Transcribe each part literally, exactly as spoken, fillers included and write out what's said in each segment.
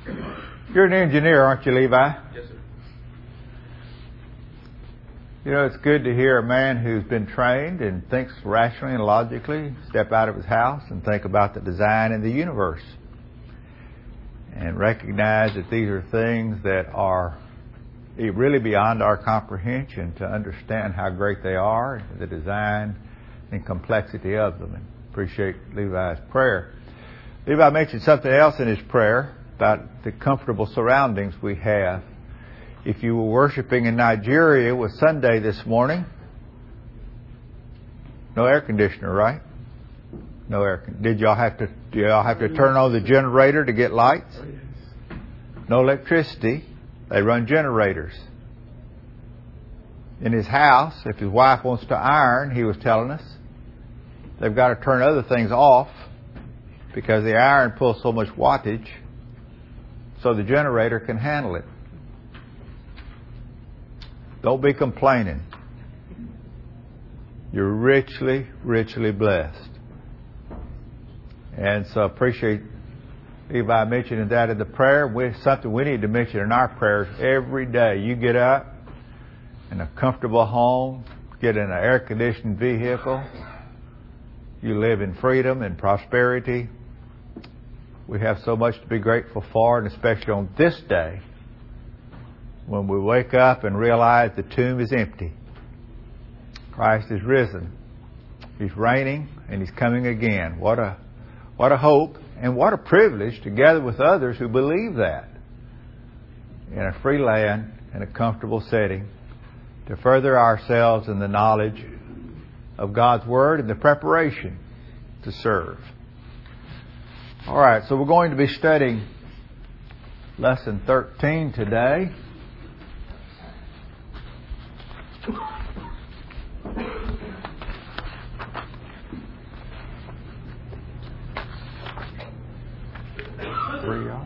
You're an engineer, aren't you, Levi? Yes, sir. You know, it's good to hear a man who's been trained and thinks rationally and logically step out of his house and think about the design in the universe and recognize that these are things that are really beyond our comprehension to understand how great they are, the design and complexity of them. And appreciate Levi's prayer. Levi mentioned something else in his prayer about the comfortable surroundings we have. If you were worshiping in Nigeria, it was Sunday this morning. No air conditioner, right? No air. Did y'all have to? Did y'all have to turn on the generator to get lights? No electricity. They run generators. In his house, if his wife wants to iron, he was telling us, they've got to turn other things off because the iron pulls so much wattage, so the generator can handle it. Don't be complaining. You're richly, richly blessed. And so appreciate Levi mentioning that in the prayer. We, something we need to mention in our prayers every day. You get up in a comfortable home, get in an air-conditioned vehicle. You live in freedom and prosperity. We have so much to be grateful for, and especially on this day, when we wake up and realize the tomb is empty. Christ is risen. He's reigning and He's coming again. What a, what a hope and what a privilege to gather with others who believe that in a free land, in a comfortable setting, to further ourselves in the knowledge of God's Word and the preparation to serve. All right, so we're going to be studying Lesson thirteen today. Three, y'all?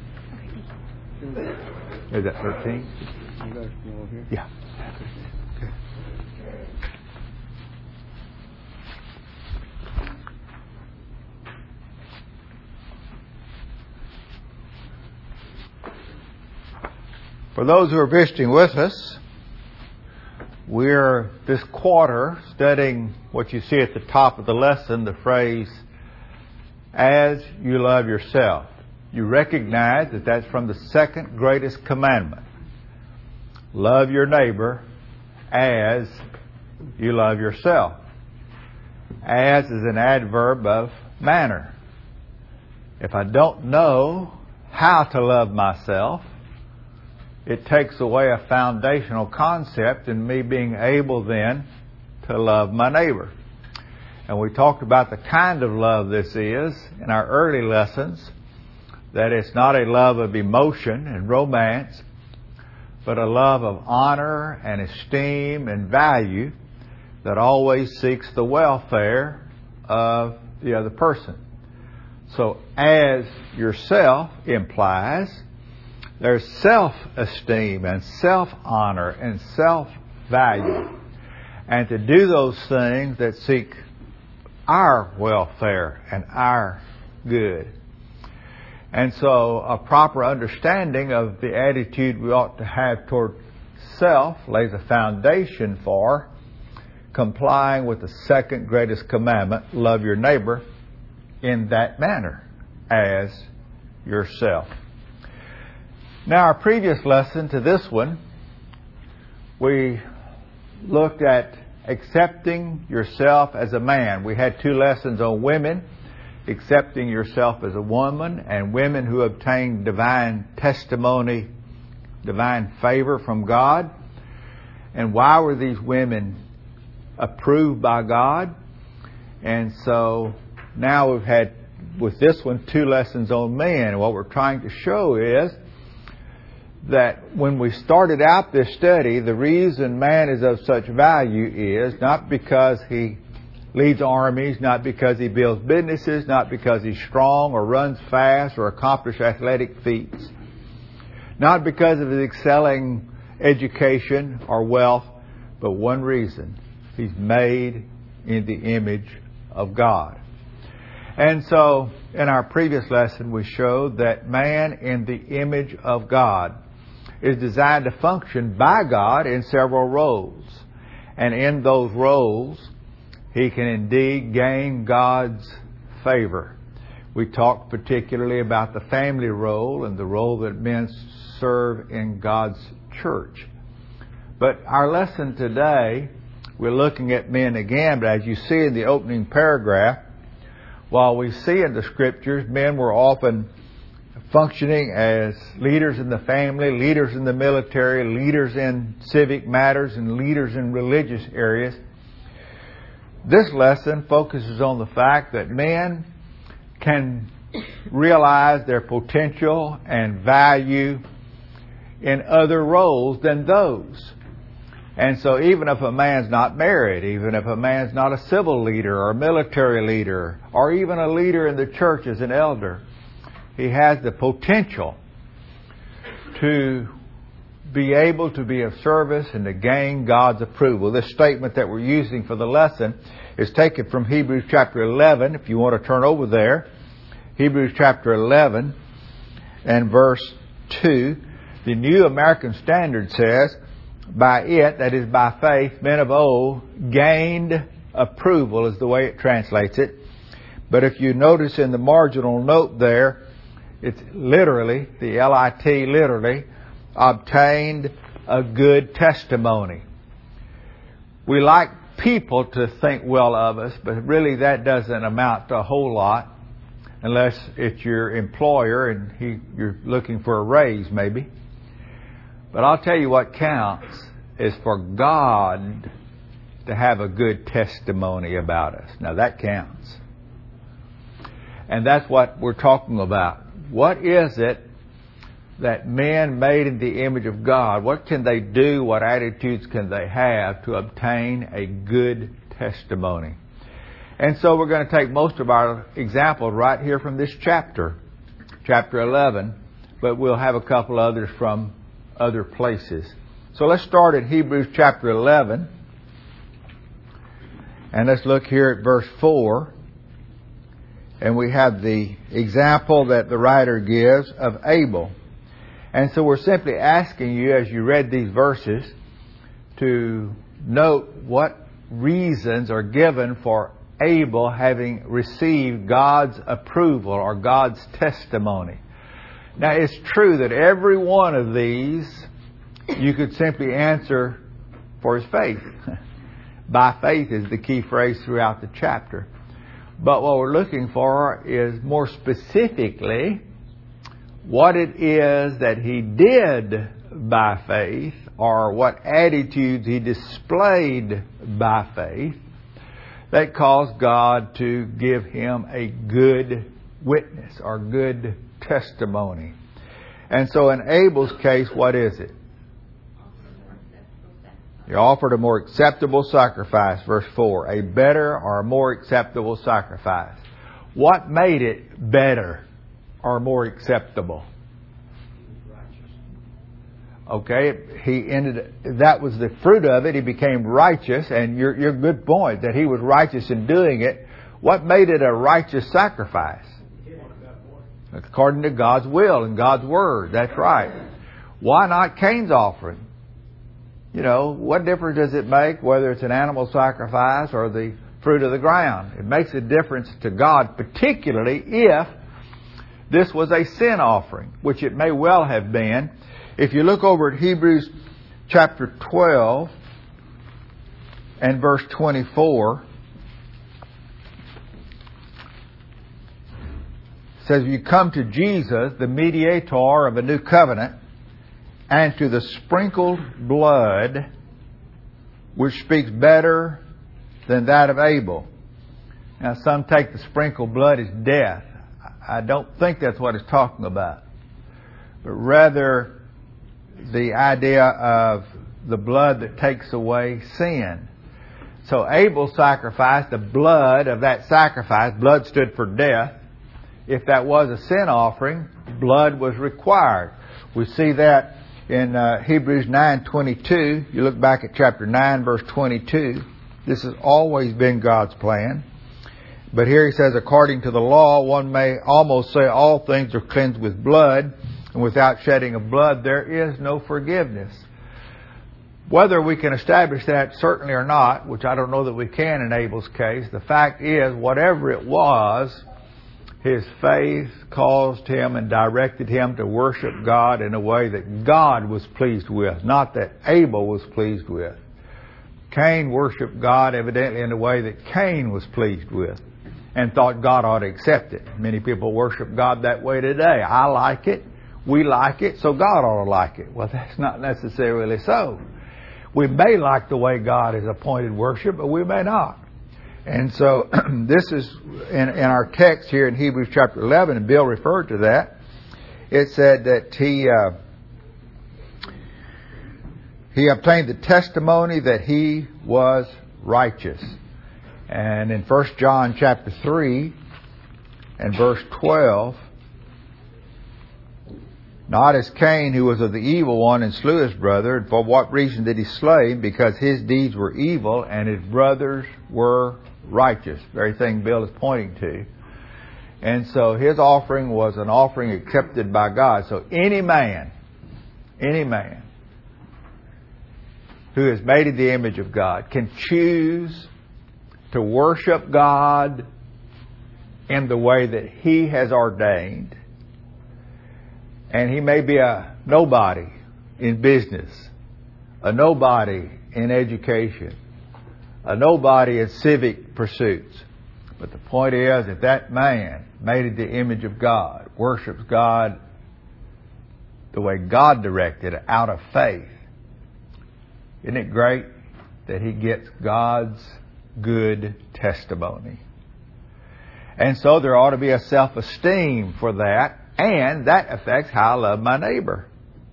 Is that thirteen? Yeah. Okay. For those who are visiting with us, we're this quarter studying what you see at the top of the lesson, the phrase, as you love yourself. You recognize that that's from the second greatest commandment. Love your neighbor as you love yourself. As is an adverb of manner. If I don't know how to love myself, it takes away a foundational concept in me being able then to love my neighbor. And we talked about the kind of love this is in our early lessons, that it's not a love of emotion and romance, but a love of honor and esteem and value that always seeks the welfare of the other person. So as yourself implies, there's self-esteem and self-honor and self-value. And to do those things that seek our welfare and our good. And so a proper understanding of the attitude we ought to have toward self lays a foundation for complying with the second greatest commandment, love your neighbor in that manner, as yourself. Now, our previous lesson to this one, we looked at accepting yourself as a man. We had two lessons on women, accepting yourself as a woman, and women who obtain divine testimony, divine favor from God. And why were these women approved by God? And so now we've had, with this one, two lessons on men. And what we're trying to show is that when we started out this study, the reason man is of such value is not because he leads armies, not because he builds businesses, not because he's strong or runs fast or accomplishes athletic feats, not because of his excelling education or wealth, but one reason: he's made in the image of God. And so, in our previous lesson, we showed that man in the image of God is designed to function by God in several roles. And in those roles, he can indeed gain God's favor. We talked particularly about the family role and the role that men serve in God's church. But our lesson today, we're looking at men again, but as you see in the opening paragraph, while we see in the Scriptures men were often functioning as leaders in the family, leaders in the military, leaders in civic matters, and leaders in religious areas, this lesson focuses on the fact that men can realize their potential and value in other roles than those. And so even if a man's not married, even if a man's not a civil leader or a military leader, or even a leader in the church as an elder, he has the potential to be able to be of service and to gain God's approval. This statement that we're using for the lesson is taken from Hebrews chapter eleven, if you want to turn over there. Hebrews chapter eleven and verse two. The New American Standard says, by it, that is by faith, men of old gained approval, is the way it translates it. But if you notice in the marginal note there, it's literally, the L I T literally, obtained a good testimony. We like people to think well of us, but really that doesn't amount to a whole lot unless it's your employer and he, you're looking for a raise maybe. But I'll tell you what counts is for God to have a good testimony about us. Now that counts. And that's what we're talking about. What is it that men made in the image of God, what can they do, what attitudes can they have to obtain a good testimony? And so we're going to take most of our examples right here from this chapter, chapter eleven, but we'll have a couple others from other places. So let's start at Hebrews chapter eleven, and let's look here at verse four. And we have the example that the writer gives of Abel. And so we're simply asking you, as you read these verses, to note what reasons are given for Abel having received God's approval or God's testimony. Now, it's true that every one of these you could simply answer for his faith. By faith is the key phrase throughout the chapter. But what we're looking for is more specifically what it is that he did by faith, or what attitudes he displayed by faith that caused God to give him a good witness or good testimony. And so in Abel's case, what is it? He offered a more acceptable sacrifice, verse four. A better or a more acceptable sacrifice. What made it better or more acceptable? Okay, he ended. That was the fruit of it. He became righteous, and your your good point that he was righteous in doing it. What made it a righteous sacrifice? According to God's will and God's word. That's right. Why not Cain's offering? You know, what difference does it make whether it's an animal sacrifice or the fruit of the ground? It makes a difference to God, particularly if this was a sin offering, which it may well have been. If you look over at Hebrews chapter twelve and verse twenty-four, it says, you come to Jesus, the mediator of a new covenant, and to the sprinkled blood, which speaks better than that of Abel. Now, some take the sprinkled blood as death. I don't think that's what it's talking about, but rather the idea of the blood that takes away sin. So Abel sacrificed the blood of that sacrifice. Blood stood for death. If that was a sin offering, blood was required. We see that in uh, Hebrews nine twenty-two. You look back at chapter nine, verse twenty-two. This has always been God's plan. But here he says, according to the law, one may almost say all things are cleansed with blood, and without shedding of blood there is no forgiveness. Whether we can establish that certainly or not, which I don't know that we can in Abel's case, the fact is, whatever it was, his faith caused him and directed him to worship God in a way that God was pleased with, not that Abel was pleased with. Cain worshiped God evidently in a way that Cain was pleased with and thought God ought to accept it. Many people worship God that way today. I like it, we like it, so God ought to like it. Well, that's not necessarily so. We may like the way God has appointed worship, but we may not. And so this is in, in our text here in Hebrews chapter eleven, and Bill referred to that. It said that he uh, he obtained the testimony that he was righteous. And in First John chapter three and verse twelve, not as Cain, who was of the evil one and slew his brother. And for what reason did he slay him? Because his deeds were evil and his brothers were righteous. Very thing Bill is pointing to. And so his offering was an offering accepted by God. So any man, any man who is made in the image of God can choose to worship God in the way that He has ordained. And he may be a nobody in business, a nobody in education, a nobody in civic pursuits. But the point is that that man, made in the image of God, worships God the way God directed, out of faith. Isn't it great that he gets God's good testimony? And so there ought to be a self-esteem for that, and that affects how I love my neighbor.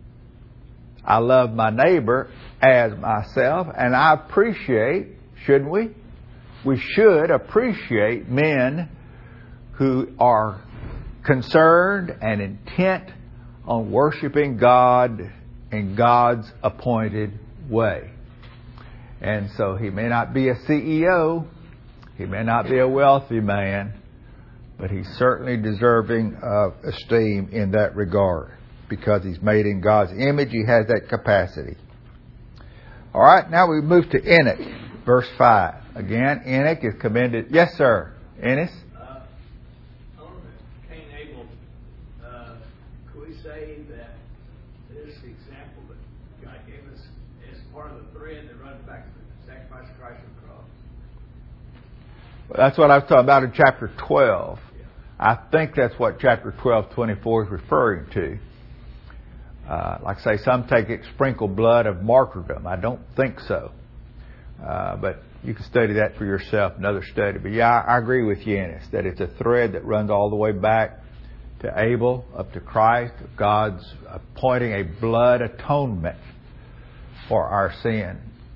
I love my neighbor as myself, and I appreciate, shouldn't we? We should appreciate men who are concerned and intent on worshiping God in God's appointed way. And so he may not be a C E O, he may not be a wealthy man, but he's certainly deserving of esteem in that regard. Because he's made in God's image, he has that capacity. All right, now we move to Enoch, verse five. Again, Enoch is commended. Yes, sir. Ennis? Uh, on Cain and Abel, uh, could we say that this example that God gave us is part of the thread that runs back to the sacrifice of Christ on the cross? Well, that's what I was talking about in chapter twelve. Yeah. I think that's what chapter twelve twenty-four is referring to. Uh, like I say, some take it sprinkled blood of martyrdom. I don't think so. Uh, but you can study that for yourself, another study. But yeah, I, I agree with you, Ennis, that it's a thread that runs all the way back to Abel, up to Christ, God's appointing a blood atonement for our sin.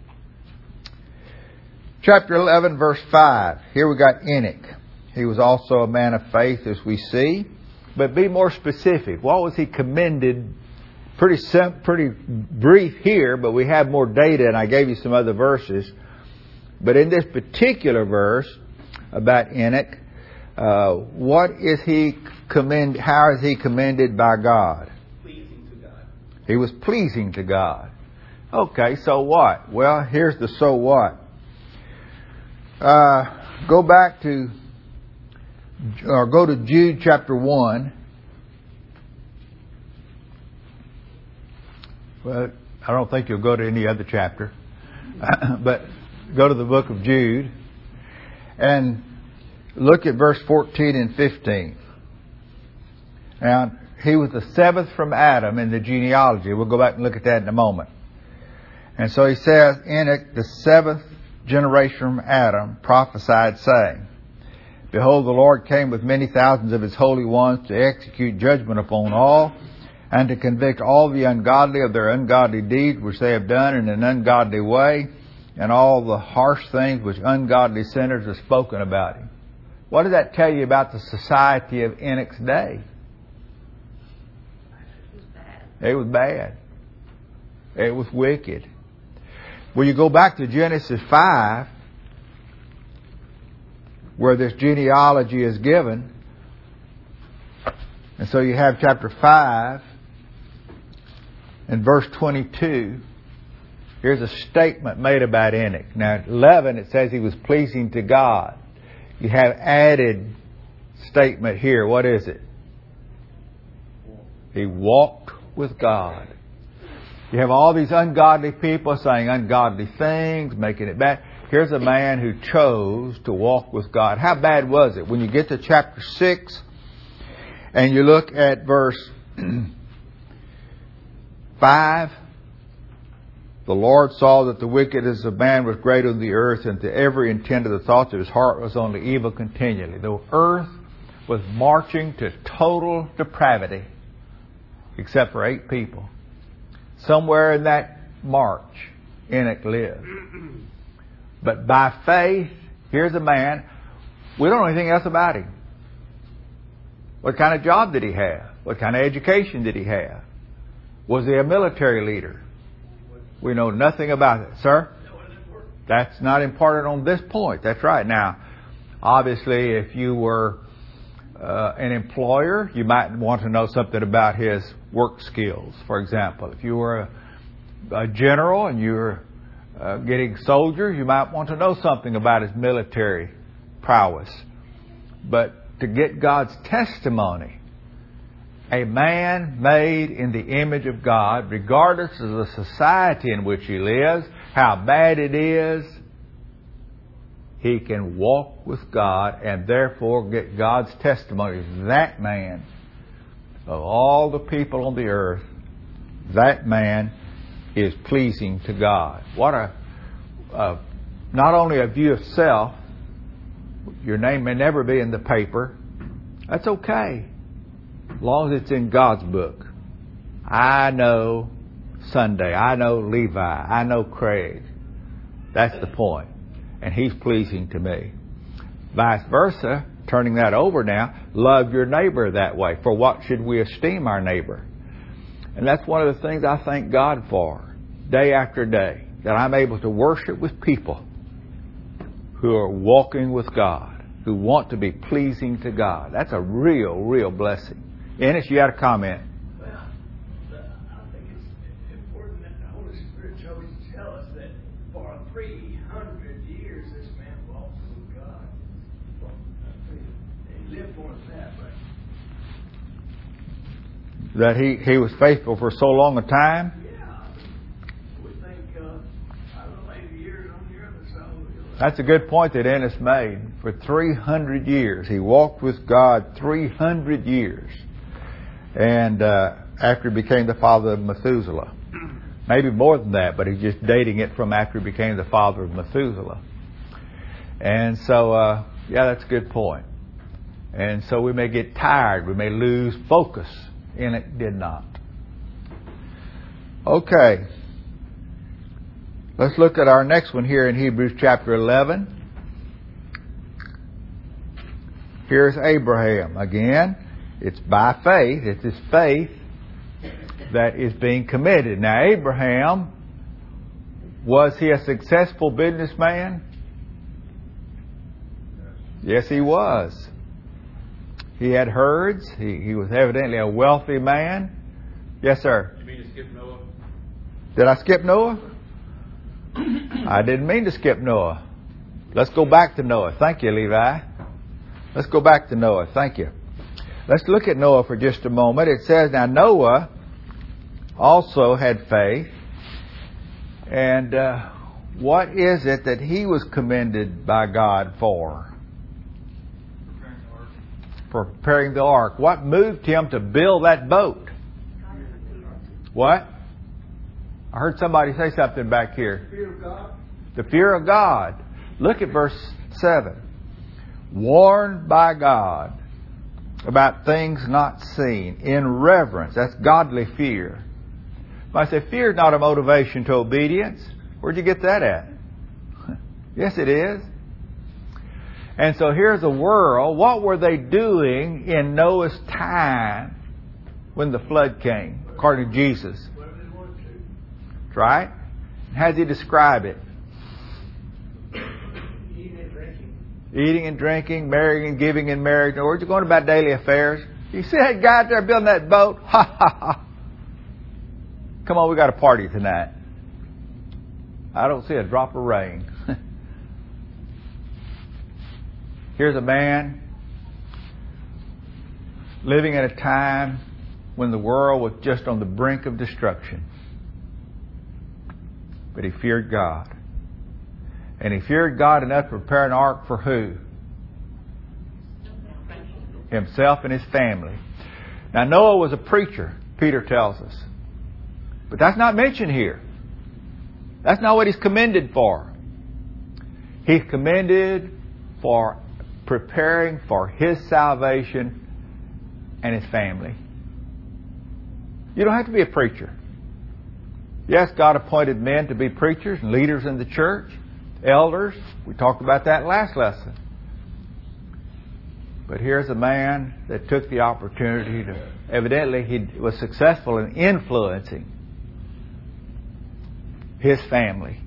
Chapter eleven, verse five. Here we got Enoch. He was also a man of faith, as we see. But be more specific. What was he commended? Pretty sim- pretty brief here, but we have more data, and I gave you some other verses. But in this particular verse about Enoch, uh, what is he commend? How is he commended by God? Pleasing to God. He was pleasing to God. Okay, so what? Well, here's the so what. Uh, go back to, or go to Jude chapter one. Well, I don't think you'll go to any other chapter. But go to the book of Jude and look at verse fourteen and fifteen. Now, he was the seventh from Adam in the genealogy. We'll go back and look at that in a moment. And so he says, Enoch, the seventh generation from Adam, prophesied, saying, Behold, the Lord came with many thousands of his holy ones to execute judgment upon all, and to convict all the ungodly of their ungodly deeds which they have done in an ungodly way, and all the harsh things which ungodly sinners have spoken about him. What does that tell you about the society of Enoch's day? It was bad. It was bad. It was wicked. Well, you go back to Genesis five, where this genealogy is given. And so you have chapter five and verse twenty-two. Here's a statement made about Enoch. Now, at eleven, it says he was pleasing to God. You have added statement here. What is it? He walked with God. You have all these ungodly people saying ungodly things, making it bad. Here's a man who chose to walk with God. How bad was it? When you get to chapter six and you look at verse five, the Lord saw that the wickedness of man was great on the earth, and to every intent of the thoughts of his heart was only evil continually. The earth was marching to total depravity, except for eight people. Somewhere in that march, Enoch lived. But by faith, here's a man, we don't know anything else about him. What kind of job did he have? What kind of education did he have? Was he a military leader? We know nothing about it. Sir? That's not important on this point. That's right. Now, obviously, if you were uh, an employer, you might want to know something about his work skills, for example. If you were a, a general and you were uh, getting soldiers, you might want to know something about his military prowess. But to get God's testimony, a man made in the image of God, regardless of the society in which he lives, how bad it is, he can walk with God and therefore get God's testimony. That man, of all the people on the earth, that man is pleasing to God. What a, uh, not only a view of self, your name may never be in the paper. That's okay, as long as it's in God's book. I know Sunday. I know Levi. I know Craig. That's the point. And he's pleasing to me. Vice versa, turning that over now, love your neighbor that way. For what should we esteem our neighbor? And that's one of the things I thank God for, day after day, that I'm able to worship with people who are walking with God, who want to be pleasing to God. That's a real, real blessing. Ennis, you had a comment. Well, I think it's important that the Holy Spirit chose to tell us that for three hundred years this man walked with God. Well, he lived more than that, but that he, he was faithful for so long a time? Yeah. We think, uh, I don't know, eighty years on the earth or so. That's a good point that Ennis made. For three hundred years. He walked with God three hundred years. And uh, after he became the father of Methuselah. Maybe more than that, but he's just dating it from after he became the father of Methuselah. And so, uh, yeah, that's a good point. And so we may get tired. We may lose focus. Enoch did not. Okay. Let's look at our next one here in Hebrews chapter eleven. Here's Abraham. Again, it's by faith. It's his faith that is being committed. Now, Abraham, was he a successful businessman? Yes, he was. He had herds. He, he was evidently a wealthy man. Yes, sir. You mean to skip Noah? Did I skip Noah? I didn't mean to skip Noah. Let's go back to Noah. Thank you, Levi. Let's go back to Noah. Thank you. Let's look at Noah for just a moment. It says, now Noah also had faith. And uh, what is it that he was commended by God for? Preparing the ark. For preparing the ark. What moved him to build that boat? What? I heard somebody say something back here. Fear of God. The fear of God. Look at verse seven. Warned by God about things not seen, in reverence. That's godly fear. But I say fear is not a motivation to obedience. Where'd you get that at? Yes, it is. And so here's a world. What were they doing in Noah's time when the flood came, according to Jesus? Whatever they wanted to. That's right. How does he describe it? Eating and drinking. eating and drinking, marrying and giving in marriage. In other words, you're going about daily affairs. You see that guy out there building that boat? Ha ha ha. Come on, we got a party tonight. I don't see a drop of rain. Here's a man living at a time when the world was just on the brink of destruction. But he feared God. And he feared God enough to prepare an ark for who? Himself and his family. Now Noah was a preacher, Peter tells us. But that's not mentioned here. That's not what he's commended for. He's commended for preparing for his salvation and his family. You don't have to be a preacher. Yes, God appointed men to be preachers and leaders in the church, elders. We talked about that last lesson. But here's a man that took the opportunity to, evidently he was successful in influencing his family.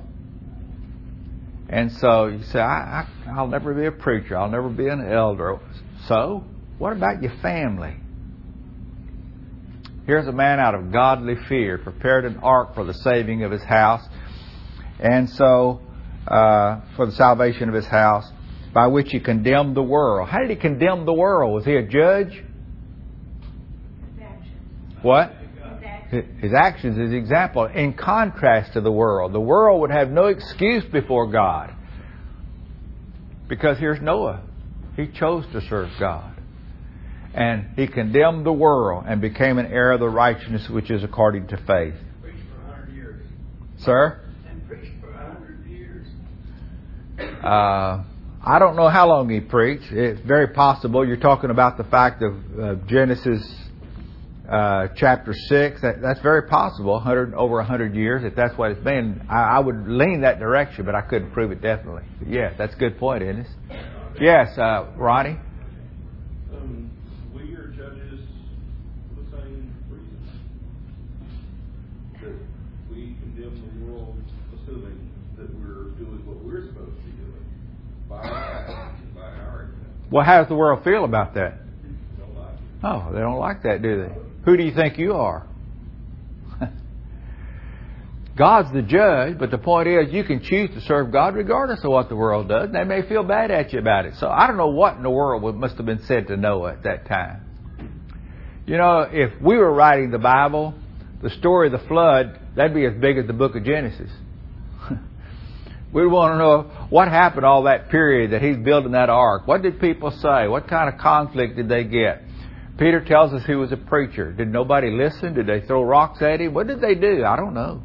And so you say, I, I, I'll never be a preacher. I'll never be an elder. So, what about your family? Here's a man out of godly fear, prepared an ark for the saving of his house. And so, uh, for the salvation of his house, by which he condemned the world. How did he condemn the world? Was he a judge? His actions. What? His actions. His actions, his example, in contrast to the world. The world would have no excuse before God. Because here's Noah. He chose to serve God. And he condemned the world and became an heir of the righteousness which is according to faith. Preached for a hundred years. Sir? And preached for a hundred years. Uh, I don't know how long he preached. It's very possible. You're talking about the fact of uh, Genesis uh, chapter six. That, that's very possible. one hundred, over a hundred years, if that's what it's been. I, I would lean that direction, but I couldn't prove it definitely. But yes, that's a good point, isn't it? Yes, uh, Ronnie? Um, we are judges for the same reason. That we condemn the world assuming that we're doing what we're supposed to be doing. By our actions, by our example. Well, how does the world feel about that? They don't like it. Oh, they don't like that, do they? Who do you think you are? God's the judge, but the point is you can choose to serve God regardless of what the world does. They may feel bad at you about it. So I don't know what in the world must have been said to Noah at that time. You know, if we were writing the Bible, the story of the flood, that'd be as big as the book of Genesis. We want to know what happened all that period that he's building that ark. What did people say? What kind of conflict did they get? Peter tells us he was a preacher. Did nobody listen? Did they throw rocks at him? What did they do? I don't know.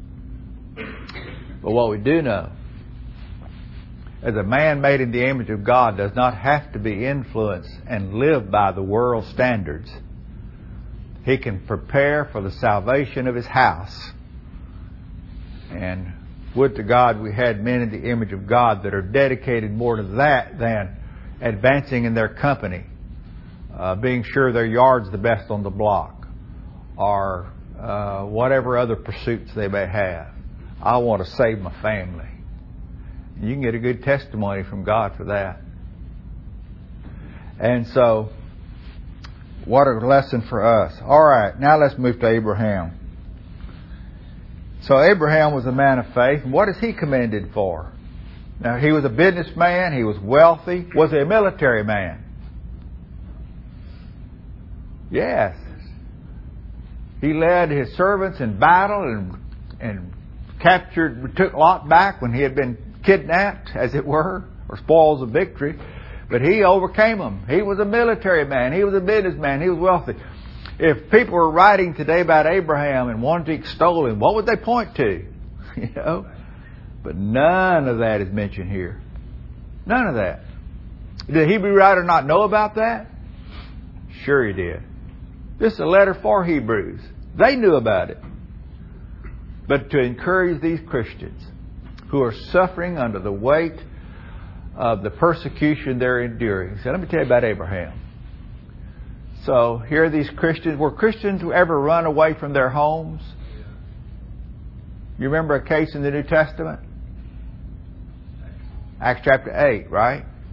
But what we do know, as a man made in the image of God does not have to be influenced and live by the world's standards. He can prepare for the salvation of his house. And would to God we had men in the image of God that are dedicated more to that than advancing in their company, uh, being sure their yard's the best on the block, or uh, whatever other pursuits they may have. I want to save my family. You can get a good testimony from God for that. And so, what a lesson for us. All right, now let's move to Abraham. So Abraham was a man of faith. And what is he commended for? Now, he was a businessman. He was wealthy. Was he a military man? Yes. He led his servants in battle and, and captured, took Lot back when he had been kidnapped, as it were, or spoils of victory. But he overcame them. He was a military man. He was a businessman. He was wealthy. If people were writing today about Abraham and wanted to extol him, what would they point to? You know? But none of that is mentioned here. None of that. Did the Hebrew writer not know about that? Sure he did. This is a letter for Hebrews. They knew about it. But to encourage these Christians who are suffering under the weight of the persecution they're enduring. So let me tell you about Abraham. So here are these Christians. Were Christians who ever run away from their homes? You remember a case in the New Testament? Acts chapter eight, right?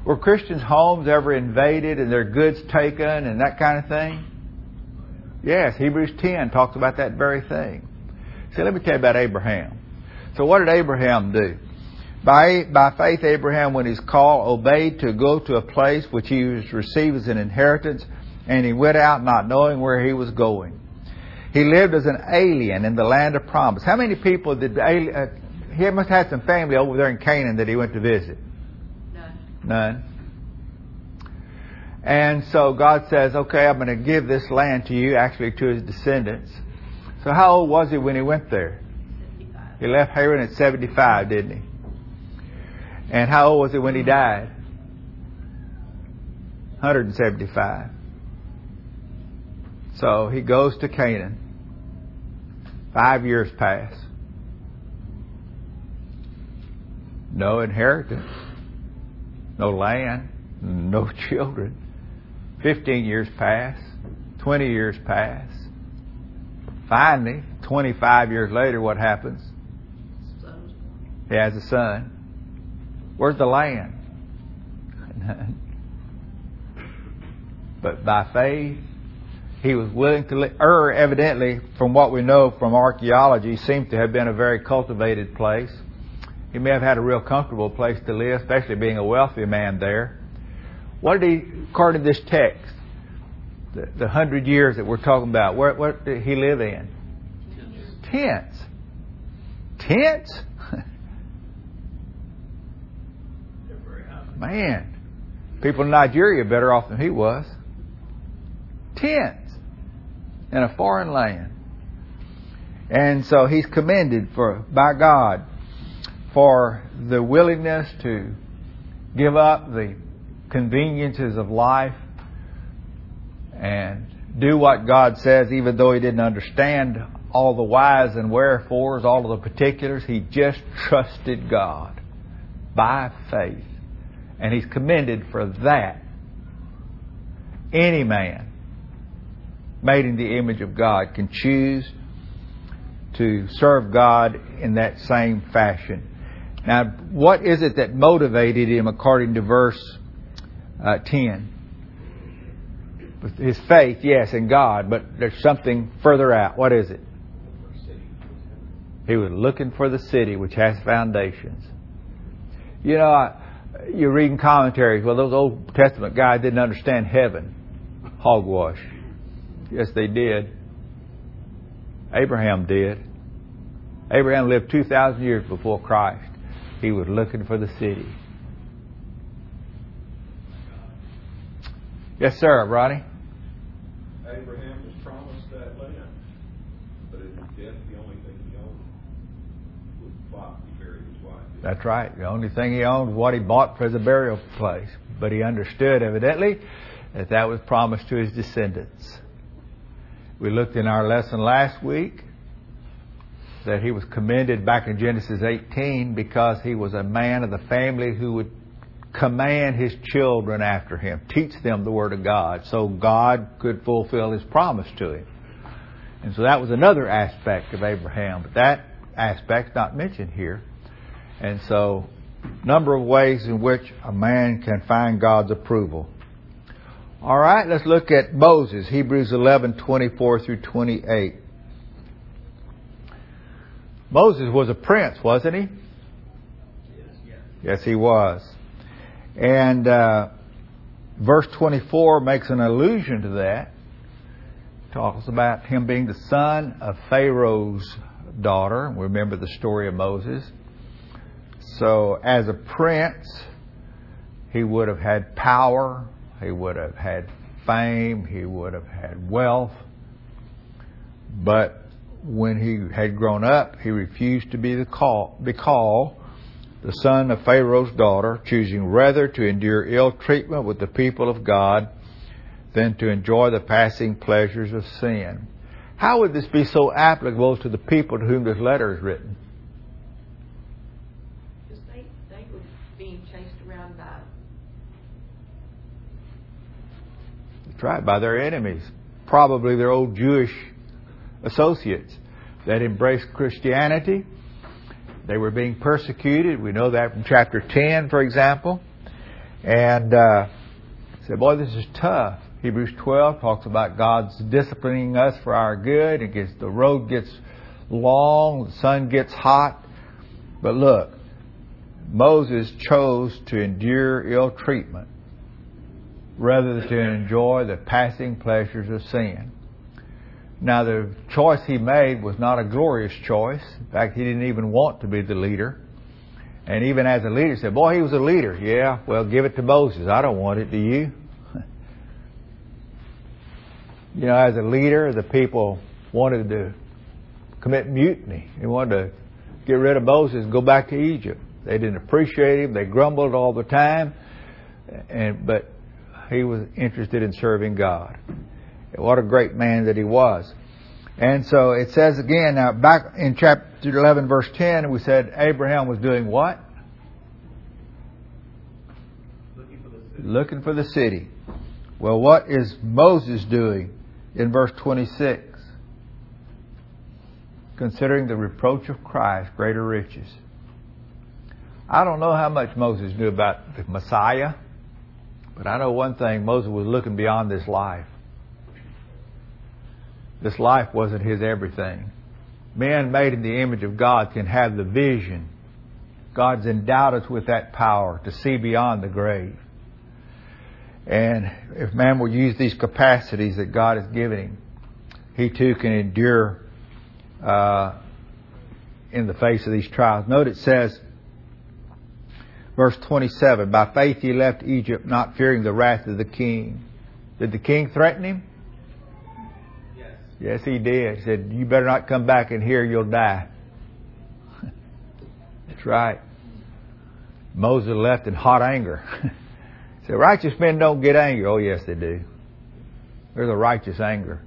Were Christians' homes ever invaded and their goods taken and that kind of thing? Yes, Hebrews ten talks about that very thing. See, let me tell you about Abraham. So what did Abraham do? By, by faith, Abraham, when he's called, obeyed to go to a place which he was received as an inheritance, and he went out not knowing where he was going. He lived as an alien in the land of promise. How many people did the alien, uh, he must have had some family over there in Canaan that he went to visit? None. None. And so God says, okay, I'm going to give this land to you, actually to his descendants. So how old was he when he went there? seventy-five. He left Haran at seventy-five, didn't he? And how old was he when he died? one hundred seventy-five. So he goes to Canaan. Five years pass. No inheritance. No land. No children. Fifteen years pass. Twenty years pass. Finally, twenty-five years later, what happens? He has a son. Where's the land? But by faith, he was willing to live. Ur, evidently, from what we know from archaeology, seems to have been a very cultivated place. He may have had a real comfortable place to live, especially being a wealthy man there. What did he, according to this text, the, the hundred years that we're talking about, where, what did he live in? Tents. Tents? Man, people in Nigeria are better off than he was. Tents in a foreign land. And so he's commended for by God for the willingness to give up the conveniences of life and do what God says, even though he didn't understand all the whys and wherefores, all of the particulars. He just trusted God by faith. And he's commended for that. Any man made in the image of God can choose to serve God in that same fashion. Now, what is it that motivated him according to verse uh, ten? His faith, yes, in God, but there's something further out. What is it? He was looking for the city which has foundations. You know, I, you're reading commentaries. Well, those Old Testament guys didn't understand heaven. Hogwash. Yes, they did. Abraham did. Abraham lived two thousand years before Christ. He was looking for the city. Yes, sir, Ronnie. Abraham was promised that land, but at his death, the only thing he owned was the plot he buried his wife. That's right. The only thing he owned was what he bought for the burial place. But he understood, evidently, that that was promised to his descendants. We looked in our lesson last week that he was commended back in Genesis eighteen because he was a man of the family who would command his children after him, teach them the Word of God, so God could fulfill His promise to him. And so that was another aspect of Abraham, but that aspect's not mentioned here. And so, number of ways in which a man can find God's approval. All right, let's look at Moses, Hebrews eleven, twenty-four through twenty-eight. Moses was a prince, wasn't he? Yes, yes. Yes, he was. And uh, verse twenty-four makes an allusion to that. Talks about him being the son of Pharaoh's daughter. We remember the story of Moses. So as a prince, he would have had power. He would have had fame. He would have had wealth. But when he had grown up, he refused to be the call, be called the son of Pharaoh's daughter, choosing rather to endure ill treatment with the people of God than to enjoy the passing pleasures of sin. How would this be so applicable to the people to whom this letter is written? Because they, they were being chased around by... That's right, by their enemies. Probably their old Jewish associates that embraced Christianity. They were being persecuted. We know that from chapter ten, for example. And uh, said, boy, this is tough. Hebrews twelve talks about God's disciplining us for our good. It gets, the road gets long, the sun gets hot. But look, Moses chose to endure ill treatment rather than to enjoy the passing pleasures of sin. Now, the choice he made was not a glorious choice. In fact, he didn't even want to be the leader. And even as a leader, he said, boy, he was a leader. Yeah, well, give it to Moses. I don't want it, do you? You know, as a leader, the people wanted to commit mutiny. They wanted to get rid of Moses and go back to Egypt. They didn't appreciate him. They grumbled all the time. And but he was interested in serving God. What a great man that he was. And so it says again, now back in chapter eleven, verse ten, we said Abraham was doing what? Looking for the city. Looking for the city. Well, what is Moses doing in verse twenty-six? Considering the reproach of Christ greater riches. I don't know how much Moses knew about the Messiah, but I know one thing, Moses was looking beyond this life. This life wasn't his everything. Men made in the image of God can have the vision. God's endowed us with that power to see beyond the grave. And if man will use these capacities that God has given him, he too can endure uh, in the face of these trials. Note it says, verse twenty-seven, by faith he left Egypt, not fearing the wrath of the king. Did the king threaten him? Yes. Yes, he did. He said, you better not come back in here, you'll die. That's right. Moses left in hot anger. He said, righteous men don't get angry. Oh, yes, they do. There's a righteous anger.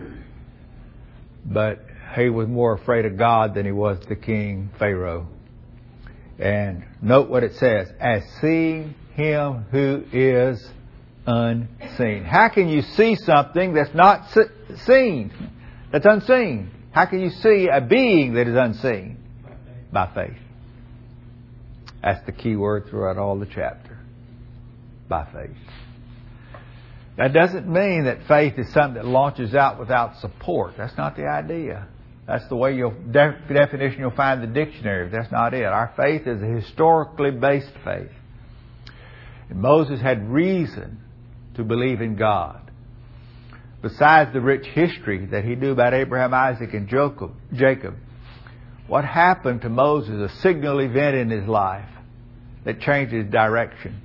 But he was more afraid of God than he was the king, Pharaoh. And note what it says, as seeing him who is unseen. How can you see something that's not seen, that's unseen? How can you see a being that is unseen? By faith. By faith. That's the key word throughout all the chapter. By faith. That doesn't mean that faith is something that launches out without support. That's not the idea. That's the way you'll de- definition you'll find in the dictionary. That's not it. Our faith is a historically based faith. And Moses had reason to believe in God. Besides the rich history that he knew about Abraham, Isaac, and Jacob, Jacob, what happened to Moses, a signal event in his life that changed his direction?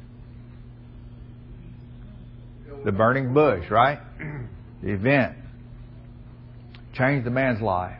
The burning bush, right? The event changed the man's life.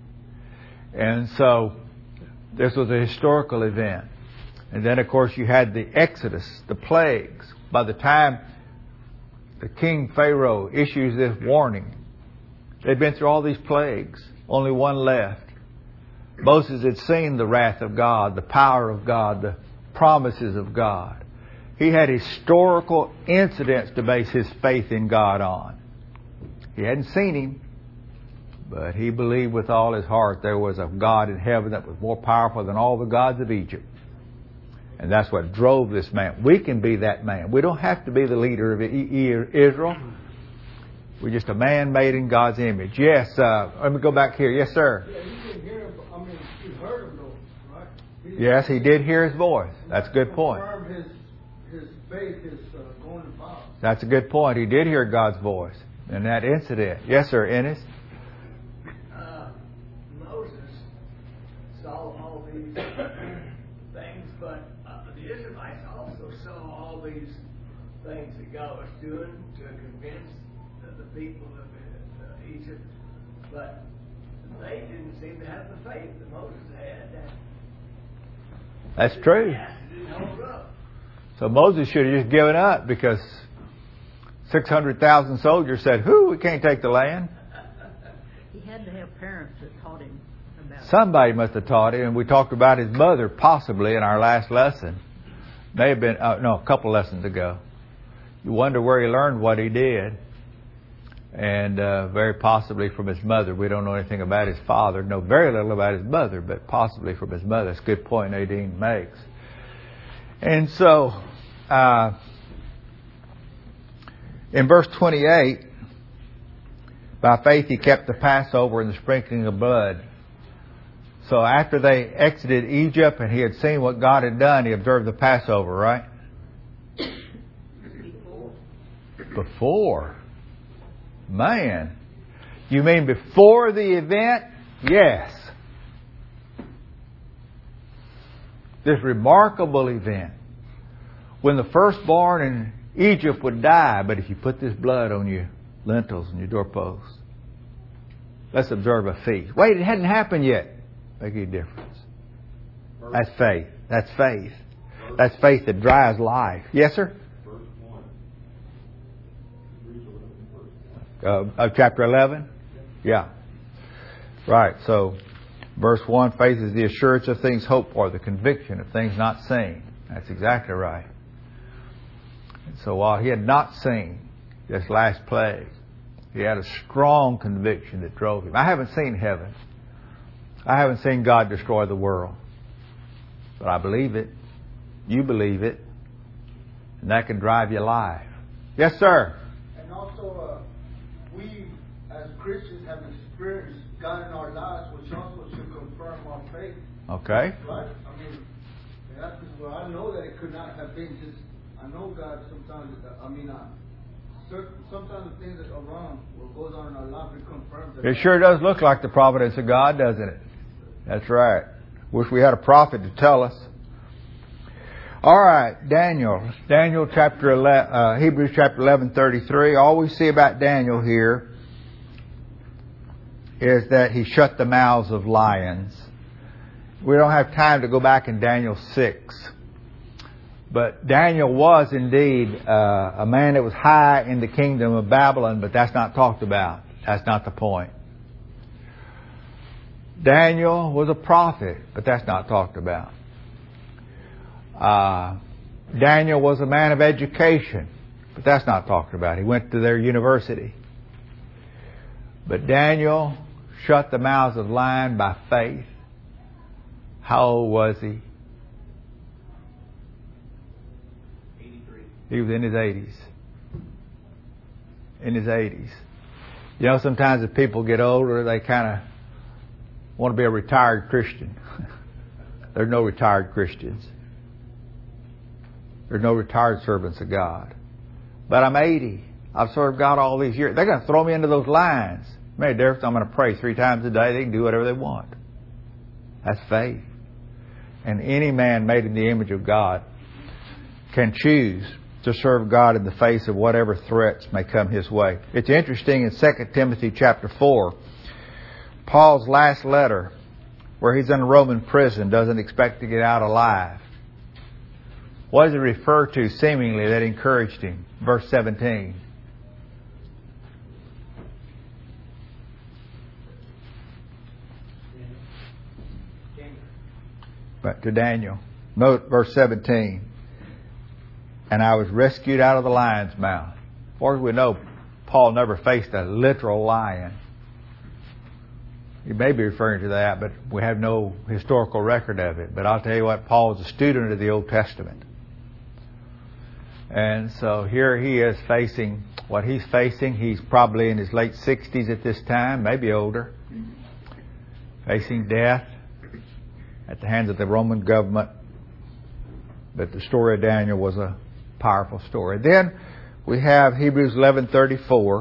And so this was a historical event. And then, of course, you had the Exodus, the plagues. By the time the king Pharaoh issues this warning, they'd been through all these plagues. Only one left. Moses had seen the wrath of God, the power of God, the promises of God. He had historical incidents to base his faith in God on. He hadn't seen Him, but he believed with all his heart there was a God in heaven that was more powerful than all the gods of Egypt. And that's what drove this man. We can be that man. We don't have to be the leader of Israel. We're just a man made in God's image. Yes, uh, let me go back here. Yes, sir. Yeah, you didn't hear him. I mean, you heard him though, right? He Yes, he did hear his voice. That's a good point. confirmed his his faith is uh, going to power. That's a good point. He did hear God's voice in that incident. Yes, sir, Ennis. Uh, Moses saw all these things, but uh, the Israelites also saw all these things that God was doing to convince the, the people of uh, Egypt, but they didn't seem to have the faith that Moses had. That's true. It didn't hold up. So Moses should have just given up because six hundred thousand soldiers said, "Whoo, we can't take the land." He had to have parents that taught him about it. Somebody must have taught him, and we talked about his mother possibly in our last lesson. May have been, uh, no, a couple lessons ago. You wonder where he learned what he did. And uh, very possibly from his mother. We don't know anything about his father. Know very little about his mother, but possibly from his mother. That's a good point Nadine makes. And so uh, in verse twenty-eight, by faith he kept the Passover and the sprinkling of blood. So after they exited Egypt and he had seen what God had done, he observed the Passover, right? Before. Before. Man. You mean before the event? Yes. This remarkable event. When the firstborn in Egypt would die, but if you put this blood on your lintels and your doorposts, let's observe a feast. Wait, it hadn't happened yet. Make any difference. That's faith. That's faith. That's faith that drives life. Yes, sir? Verse one. Uh, of chapter eleven? Yeah. Right. So, verse one, faith is the assurance of things hoped for, the conviction of things not seen. That's exactly right. And so while he had not seen this last plague, he had a strong conviction that drove him. I haven't seen heaven. I haven't seen God destroy the world. But I believe it. You believe it. And that can drive your life. Yes, sir? And also, uh, we as Christians have experienced God in our lives, which also should confirm our faith. Okay. Right? I mean, that's well, I know that it could not have been just, I know God sometimes, I mean, uh, certain, sometimes the things that are wrong, what goes on in our life, it confirms that. It sure does look like the providence of God, doesn't it? That's right. Wish we had a prophet to tell us. All right, Daniel. Daniel chapter eleven, uh, Hebrews chapter eleven, thirty-three. All we see about Daniel here is that he shut the mouths of lions. We don't have time to go back in Daniel six. But Daniel was indeed uh, a man that was high in the kingdom of Babylon, but that's not talked about. That's not the point. Daniel was a prophet, but that's not talked about. Uh, Daniel was a man of education, but that's not talked about. He went to their university. But Daniel shut the mouths of lions by faith. How old was he? eighty-three. He was in his eighties. In his eighties. You know, sometimes as people get older, they kind of want to be a retired Christian. There's no retired Christians. There's no retired servants of God. But I'm eighty. I've served God all these years. They're going to throw me into those lines. Made a difference. I'm going to pray three times a day. They can do whatever they want. That's faith. And any man made in the image of God can choose to serve God in the face of whatever threats may come his way. It's interesting in Second Timothy chapter four, Paul's last letter, where he's in a Roman prison, doesn't expect to get out alive. What does it refer to seemingly that encouraged him? Verse seventeen. But to Daniel. Note verse seventeen. And I was rescued out of the lion's mouth. As far as we know, Paul never faced a literal lion. He may be referring to that, but we have no historical record of it. But I'll tell you what, Paul was a student of the Old Testament. And so here he is facing what he's facing. He's probably in his late sixties at this time, maybe older. Facing death at the hands of the Roman government. But the story of Daniel was a powerful story. Then we have Hebrews eleven thirty-four.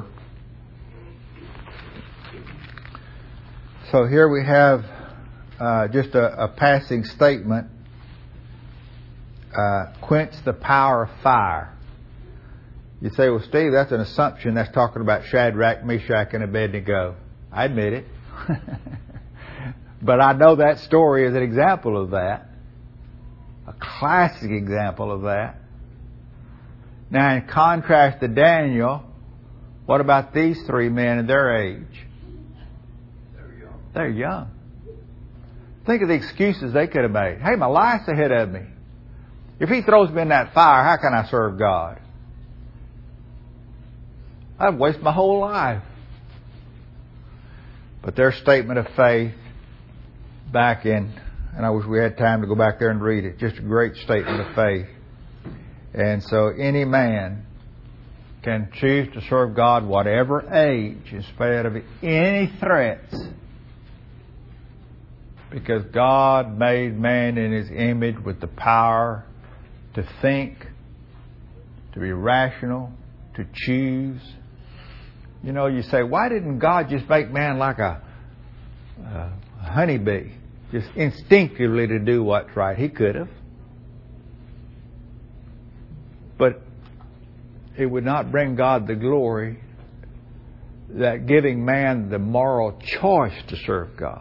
So here we have uh, just a, a passing statement. Uh, quench the power of fire. You say, well, Steve, that's an assumption. That's talking about Shadrach, Meshach, and Abednego. I admit it. But I know that story is an example of that. A classic example of that. Now, in contrast to Daniel, what about these three men and their age? They're young. They're young. Think of the excuses they could have made. Hey, my life's ahead of me. If he throws me in that fire, how can I serve God? I've wasted my whole life. But their statement of faith back in, and I wish we had time to go back there and read it, just a great statement of faith. And so any man can choose to serve God whatever age in spite of any threats, because God made man in His image with the power to think, to be rational, to choose. You know, you say, why didn't God just make man like a, a honeybee, just instinctively to do what's right? He could have. But it would not bring God the glory that giving man the moral choice to serve God.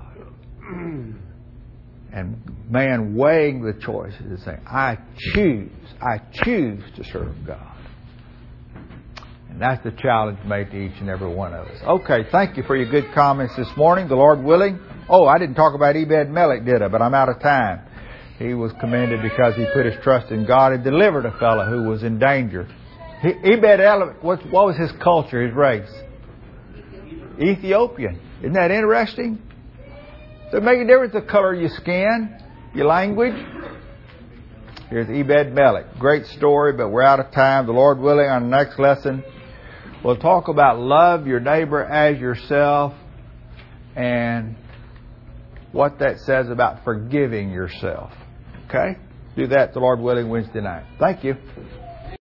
And man weighing the choices and saying, I choose, I choose to serve God. And that's the challenge made to each and every one of us. Okay, thank you for your good comments this morning. The Lord willing. Oh, I didn't talk about Ebed-Melech, did I? But I'm out of time. He was commended because he put his trust in God and delivered a fellow who was in danger. He, Ebed-Melech, what, what was his culture, his race? Ethiopian. Isn't that interesting? Does it make a difference the color of your skin, your language? Here's Ebed-Melech. Great story, but we're out of time. The Lord willing, on the next lesson, we'll talk about love your neighbor as yourself and what that says about forgiving yourself. Okay? Do that, the Lord willing, Wednesday night. Thank you.